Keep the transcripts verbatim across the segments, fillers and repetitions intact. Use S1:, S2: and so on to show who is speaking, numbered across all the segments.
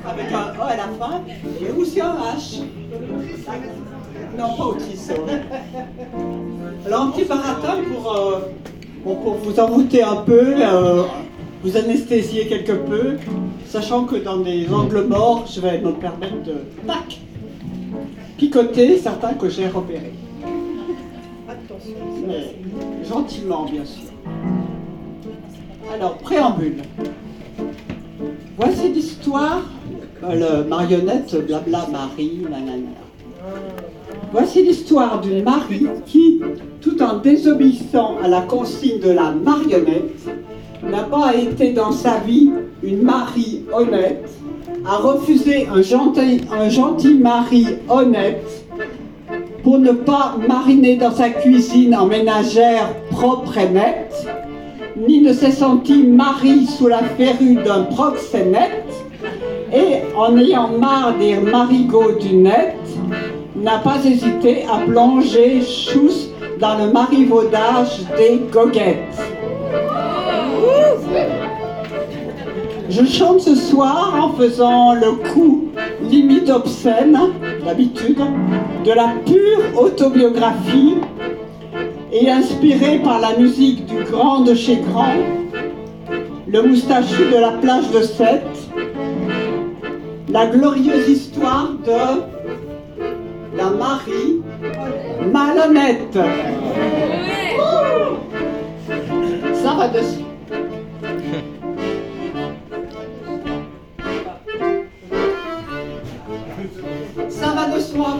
S1: avec un E à la fin, et aussi un H. Non, pas autrice. Alors, un petit baratin pour, euh, bon, pour vous envoûter un peu, euh, vous anesthésier quelque peu, sachant que dans des angles morts, je vais me permettre de tac, picoter certains que j'ai repérés. Attention. Mais gentiment, bien sûr. Alors, préambule. Voici l'histoire, euh, le marionnette blabla Marie, nanana. Voici l'histoire d'une Marie qui, tout en désobéissant à la consigne de la marionnette, n'a pas été dans sa vie une Marie honnête, a refusé un gentil, un gentil mari honnête pour ne pas mariner dans sa cuisine en ménagère propre et nette, ni ne s'est senti mari sous la férue d'un proxénète, et en ayant marre des marigots du net, n'a pas hésité à plonger chousse dans le marivaudage des goguettes. Je chante ce soir en faisant le coup limite obscène, d'habitude, de la pure autobiographie et inspiré par la musique du grand de chez grand, le moustachu de la plage de Sète, la glorieuse histoire de la Marie malhonnête. Ça va dessus. Ça va de soi.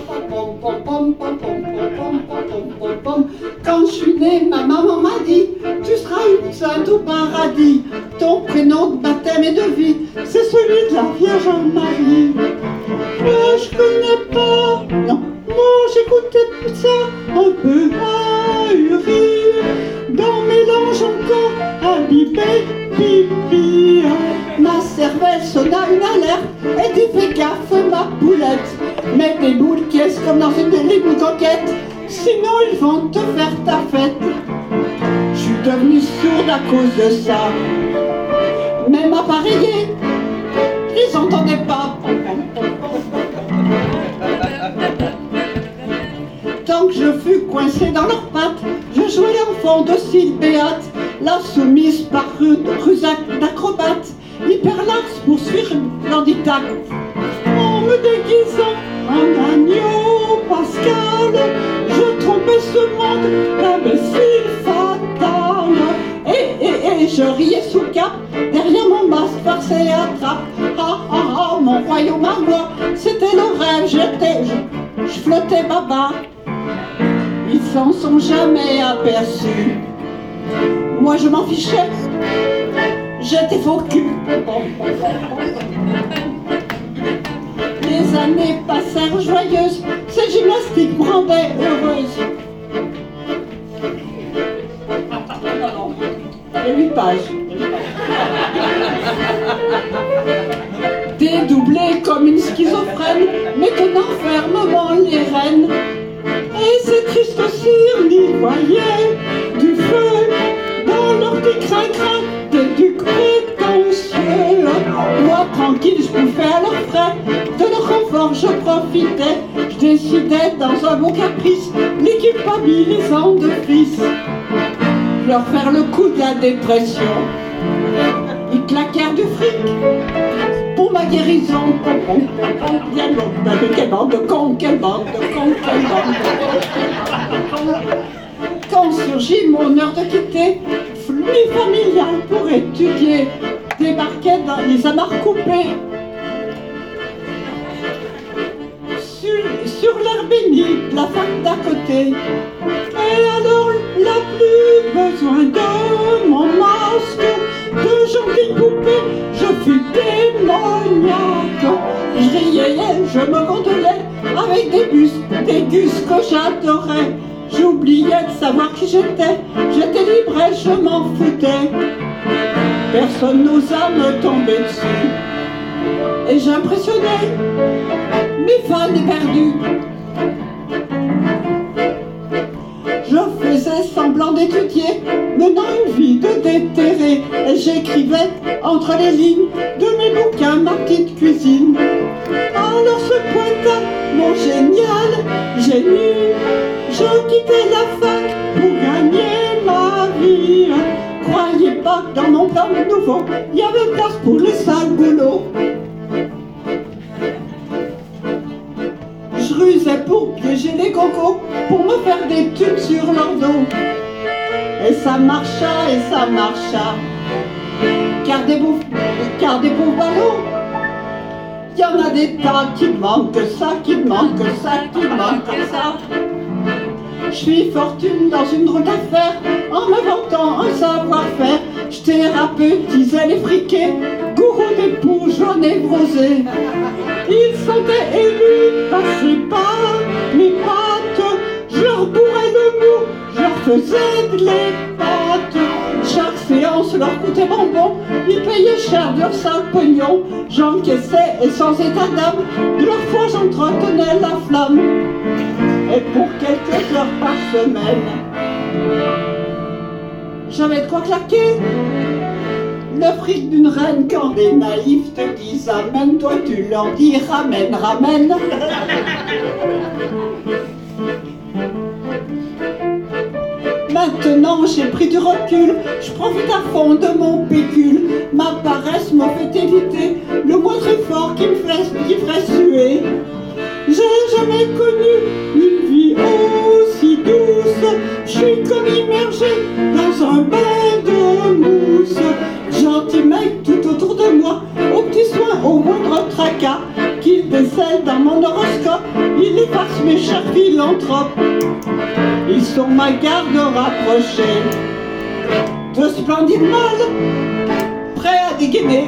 S1: Quand je suis née, ma maman m'a dit: tu seras une sainte au paradis. Ton prénom de baptême et de vie, c'est celui de la Vierge Marie. Moi je connais pas, non, moi j'écoutais ça un peu ahuri. Dans mes langes encore imbibé, pipi. Ma cervelle sonna une alerte et dit: fais gaffe ma poulette. Mets des boules qui est comme dans une libre coquette, sinon ils vont te faire ta fête. Je suis devenue sourde à cause de ça. Même appareillés, ils n'entendaient pas. Tant que je fus coincé dans leurs pattes, je jouais l'enfant docile béate, la soumise par Rusac d'acrobate, hyperlaxe pour suivre l'handicap. En me déguisant en agneau pascal, je trompais ce monde d'imbécile fatal. Et, et, et je riais sous cap, derrière mon masque farcé à trappe. Ah ah ah, mon royaume à moi, c'était le rêve, j'étais, je, je flottais baba. Ils s'en sont jamais aperçus. Moi je m'en fichais, j'étais faux cul. Les années passèrent joyeuses, ces gymnastiques me rendaient heureuse. Et huit pages. Dédoublée comme une schizophrène, mais tenant fermement les rênes. Et ces tristes cires n'y voyaient du feu dans leur petit crin-crin des ducs prétentieux. Moi tranquille, je bouffais à leurs frais, de leur confort je profitais. Je décidais dans un bon caprice, l'équipabilisant de fils, leur faire le coup de la dépression. Ils claquèrent du fric pour ma guérison. Quelle bande de cons, quelle bande de cons, quelle bande de cons. Quand surgit mon heure de quitter, famille familiale pour étudier, débarquait dans les amarres coupées. Sur, sur l'air béni de la fac d'à côté. Et alors, la plus besoin de mon masque, de gentilles poupées, je fus démoniaque. Je riais, je me gondolais avec des bustes, des gus que j'adorais. J'oubliais de savoir qui j'étais, j'étais libre et je m'en foutais. Personne n'osa me tomber dessus, et j'impressionnais mes fans éperdus. Je faisais semblant d'étudier, menant une vie de déterré, et j'écrivais entre les lignes de mes bouquins ma petite cuillère. cuisine. Alors se pointa mon génial génie. Je quittais la fac pour gagner ma vie. Croyez pas que dans mon plan nouveau, il y avait place pour les sales boulots. Je rusais pour piéger les cocos, pour me faire des thunes sur leur dos. Et ça marcha, et ça marcha. Car des pauvres, car des pauvres ballots, il y en a des tas qui demandent que ça, qui demandent que ça, qui demandent que ça. Je suis fortune dans une drôle d'affaire, en me vantant un savoir-faire. Je thérapeutisais les friquets, gourou d'époux, jaune et brosé. Ils sentaient élus, passés par mes pattes. Je leur bourrais le mou, je leur faisais de l'épate. Chaque séance leur coûtait bonbon, ils payaient cher de leur sale pognon. J'encaissais et sans état d'âme, de leur foi j'entretenais la flamme. Et pour quelques heures par semaine, j'avais de quoi claquer. Le fric d'une reine quand des naïfs te disent amène, toi tu leur dis ramène, ramène. Maintenant j'ai pris du recul, je profite à fond de mon pécule. Ma paresse m'a fait éviter le moindre effort qui me ferait, qui ferait suer. J'ai jamais connu une vie aussi douce. Je suis comme immergé dans un bain de mousse. Gentil mec tout autour de moi, aux petits soins, au moindre tracas, qu'ils décèlent dans mon horoscope. Ils effacent mes chers philanthropes. Ils sont ma garde rapprochée de splendides mâles, prêts à dégainer.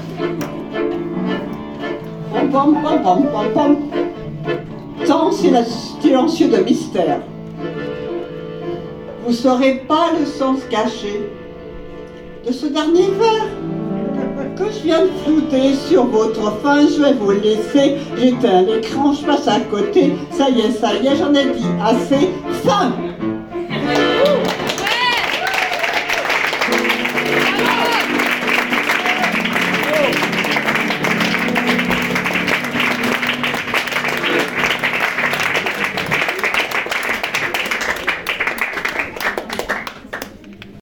S1: Pom pom pom pom pom pom. Tant silencieux de mystère. Vous saurez pas le sens caché de ce dernier vers que je viens de flouter sur votre fin. Je vais vous laisser, j'éteins l'écran, je passe à côté. Ça y est, ça y est, j'en ai dit assez. Fin.